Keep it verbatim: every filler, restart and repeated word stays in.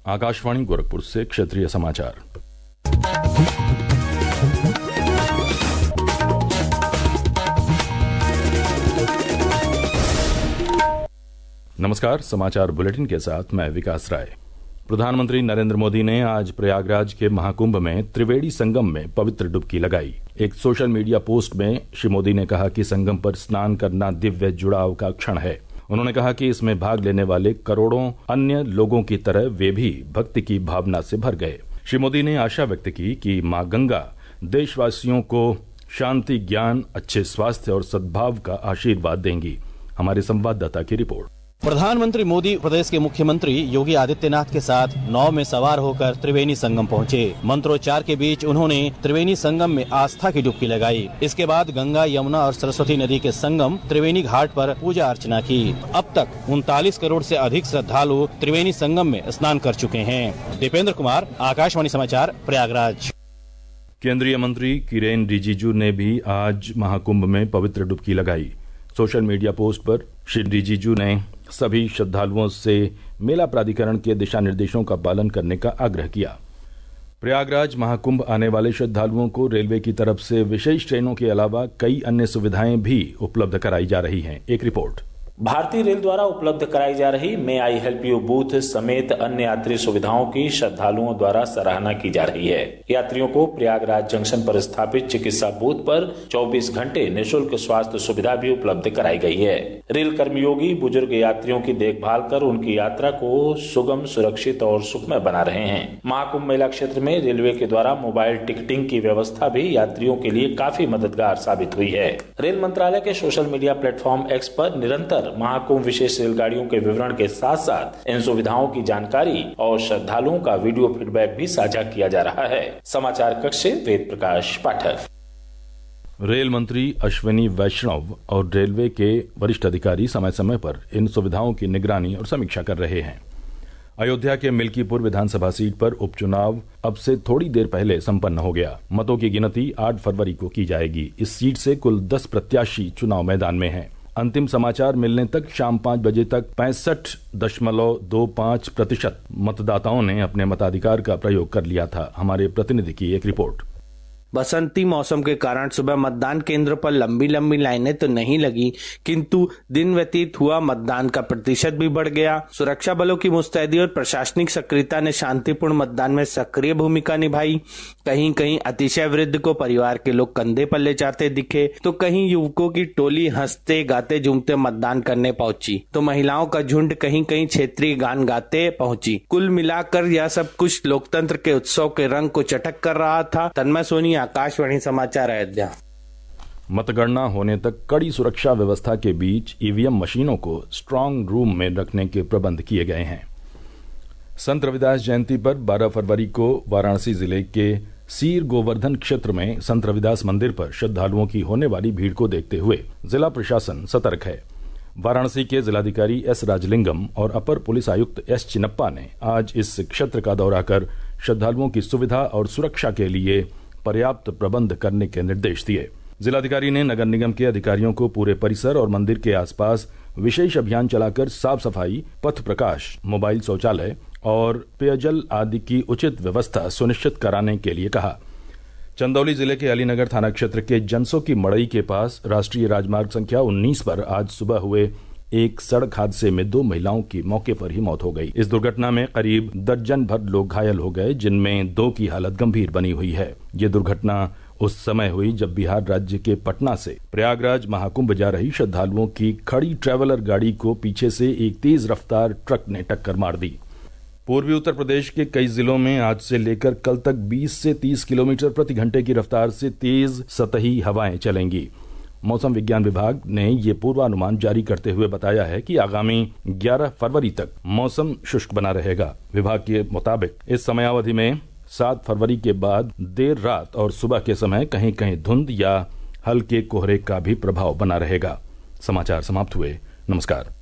आकाशवाणी गोरखपुर से क्षेत्रीय समाचार। नमस्कार, समाचार बुलेटिन के साथ मैं विकास राय। प्रधानमंत्री नरेंद्र मोदी ने आज प्रयागराज के महाकुंभ में त्रिवेणी संगम में पवित्र डुबकी लगाई। एक सोशल मीडिया पोस्ट में श्री मोदी ने कहा कि संगम पर स्नान करना दिव्य जुड़ाव का क्षण है। उन्होंने कहा कि इसमें भाग लेने वाले करोड़ों अन्य लोगों की तरह वे भी भक्ति की भावना से भर गए। श्री मोदी ने आशा व्यक्त की कि मां गंगा देशवासियों को शांति, ज्ञान, अच्छे स्वास्थ्य और सद्भाव का आशीर्वाद देंगी। हमारे संवाददाता की रिपोर्ट। प्रधानमंत्री मोदी प्रदेश के मुख्यमंत्री योगी आदित्यनाथ के साथ नाव में सवार होकर त्रिवेणी संगम पहुंचे। मंत्रोच्चार के बीच उन्होंने त्रिवेणी संगम में आस्था की डुबकी लगाई। इसके बाद गंगा, यमुना और सरस्वती नदी के संगम त्रिवेणी घाट पर पूजा अर्चना की। अब तक उनतालीस करोड़ से अधिक श्रद्धालु त्रिवेणी संगम में स्नान कर चुके हैं। दीपेंद्र कुमार, आकाशवाणी समाचार, प्रयागराज। केंद्रीय मंत्री किरेन रिजिजू ने भी आज महाकुंभ में पवित्र डुबकी लगाई। सोशल मीडिया पोस्ट पर श्री रिजिजू ने सभी श्रद्धालुओं से मेला प्राधिकरण के दिशा निर्देशों का पालन करने का आग्रह किया। प्रयागराज महाकुंभ आने वाले श्रद्धालुओं को रेलवे की तरफ से विशेष ट्रेनों के अलावा कई अन्य सुविधाएं भी उपलब्ध कराई जा रही हैं। एक रिपोर्ट। भारतीय रेल द्वारा उपलब्ध कराई जा रही may I help you booth समेत अन्य यात्री सुविधाओं की श्रद्धालुओं द्वारा सराहना की जा रही है। यात्रियों को प्रयागराज जंक्शन पर स्थापित चिकित्सा बूथ पर चौबीस घंटे निःशुल्क स्वास्थ्य सुविधा भी उपलब्ध कराई गई है। रेल कर्मयोगी बुजुर्ग यात्रियों की देखभाल कर उनकी यात्रा को सुगम, सुरक्षित और सुखमय बना रहे हैं। महाकुंभ मेला क्षेत्र में रेलवे के द्वारा मोबाइल टिकटिंग की व्यवस्था भी यात्रियों के लिए काफी मददगार साबित हुई है। रेल मंत्रालय के सोशल मीडिया प्लेटफॉर्म एक्स पर निरंतर महाकुंभ विशेष रेलगाड़ियों के विवरण के साथ साथ इन सुविधाओं की जानकारी और श्रद्धालुओं का वीडियो फीडबैक भी साझा किया जा रहा है। समाचार कक्ष से वेद प्रकाश पाठक। रेल मंत्री अश्विनी वैष्णव और रेलवे के वरिष्ठ अधिकारी समय समय पर इन सुविधाओं की निगरानी और समीक्षा कर रहे हैं। अयोध्या के मिल्कीपुर विधानसभा सीट पर उपचुनाव अब से थोड़ी देर पहले संपन्न हो गया। मतों की गिनती आठ फरवरी को की जाएगी। इस सीट से कुल दस प्रत्याशी चुनाव मैदान में हैं। अंतिम समाचार मिलने तक शाम पाँच बजे तक पैंसठ दशमलव दो पाँच प्रतिशत मतदाताओं ने अपने मताधिकार का प्रयोग कर लिया था। हमारे प्रतिनिधि की एक रिपोर्ट। बसंती मौसम के कारण सुबह मतदान केंद्र पर लंबी लंबी लाइनें तो नहीं लगी, किंतु दिन व्यतीत हुआ मतदान का प्रतिशत भी बढ़ गया। सुरक्षा बलों की मुस्तैदी और प्रशासनिक सक्रियता ने शांतिपूर्ण मतदान में सक्रिय भूमिका निभाई। कहीं कहीं अतिशय वृद्ध को परिवार के लोग कंधे पर ले जाते दिखे, तो कहीं युवकों की टोली हंसते गाते झूमते मतदान करने पहुंची, तो महिलाओं का झुंड कहीं कहीं क्षेत्रीय गान गाते पहुंची। कुल मिलाकर यह सब कुछ लोकतंत्र के उत्सव के रंग को चटक कर रहा था। तन्मय सोनी, आकाशवाणी समाचार, अयोध्या। मतगणना होने तक कड़ी सुरक्षा व्यवस्था के बीच ईवीएम मशीनों को स्ट्रांग रूम में रखने के प्रबंध किए गए हैं। संत रविदास जयंती पर बारह फरवरी को वाराणसी जिले के सीर गोवर्धन क्षेत्र में संत रविदास मंदिर पर श्रद्धालुओं की होने वाली भीड़ को देखते हुए जिला प्रशासन सतर्क है। वाराणसी के जिलाधिकारी एस राजलिंगम और अपर पुलिस आयुक्त एस चिन्नप्पा ने आज इस क्षेत्र का दौरा कर श्रद्धालुओं की सुविधा और सुरक्षा के लिए पर्याप्त प्रबंध करने के निर्देश दिए। जिलाधिकारी ने नगर निगम के अधिकारियों को पूरे परिसर और मंदिर के आसपास विशेष अभियान चलाकर साफ सफाई, पथ प्रकाश, मोबाइल शौचालय और पेयजल आदि की उचित व्यवस्था सुनिश्चित कराने के लिए कहा। चंदौली जिले के अलीनगर थाना क्षेत्र के जनसो की मड़ई के पास राष्ट्रीय राजमार्ग संख्या उन्नीस पर आज सुबह हुए एक सड़क हादसे में दो महिलाओं की मौके पर ही मौत हो गई। इस दुर्घटना में करीब दर्जन भर लोग घायल हो गए, जिनमें दो की हालत गंभीर बनी हुई है। ये दुर्घटना उस समय हुई जब बिहार राज्य के पटना से प्रयागराज महाकुंभ जा रही श्रद्धालुओं की खड़ी ट्रैवलर गाड़ी को पीछे से एक तेज रफ्तार ट्रक ने टक्कर मार दी। पूर्वी उत्तर प्रदेश के कई जिलों में आज से लेकर कल तक बीस से तीस किलोमीटर प्रति घंटे की रफ्तार से तेज सतही हवाएं चलेंगी। मौसम विज्ञान विभाग ने ये पूर्वानुमान जारी करते हुए बताया है कि आगामी ग्यारह फरवरी तक मौसम शुष्क बना रहेगा। विभाग के मुताबिक इस समयावधि में सात फरवरी के बाद देर रात और सुबह के समय कहीं कहीं धुंध या हल्के कोहरे का भी प्रभाव बना रहेगा। समाचार समाप्त हुए। नमस्कार।